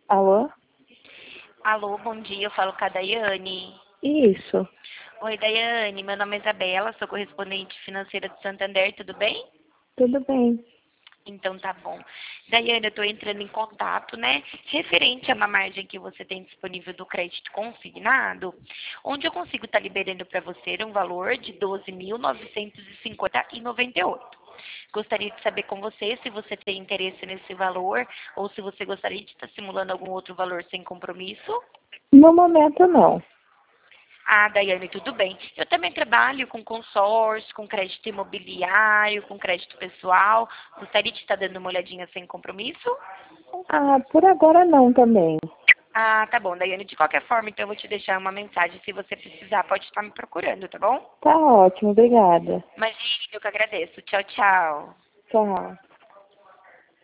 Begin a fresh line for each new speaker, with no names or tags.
Alô?
Alô, bom dia, eu falo com a Daiane.
Isso,
Oi, Daiane, meu nome é Isabela, sou correspondente financeira do Santander, tudo bem?
tudo bem.
Então tá bom. Daiane, eu tô entrando em contato, né, referente a uma margem que você tem disponível do crédito consignado, onde eu consigo estar liberando para você um valor de 12.950,98. Gostaria de saber com você se você tem interesse nesse valor ou se você gostaria de estar simulando algum outro valor sem compromisso.
No momento, não.
Ah, Daiane, tudo bem. Eu também trabalho com consórcio, com crédito imobiliário, com crédito pessoal. Gostaria de estar dando uma olhadinha sem compromisso?
Ah, por agora não também.
Ah, tá bom, Daiane. De qualquer forma, então eu vou te deixar uma mensagem. Se você precisar, pode estar me procurando, tá bom?
Tá ótimo, obrigada.
Imagina, eu que agradeço. Tchau, tchau.
Tchau.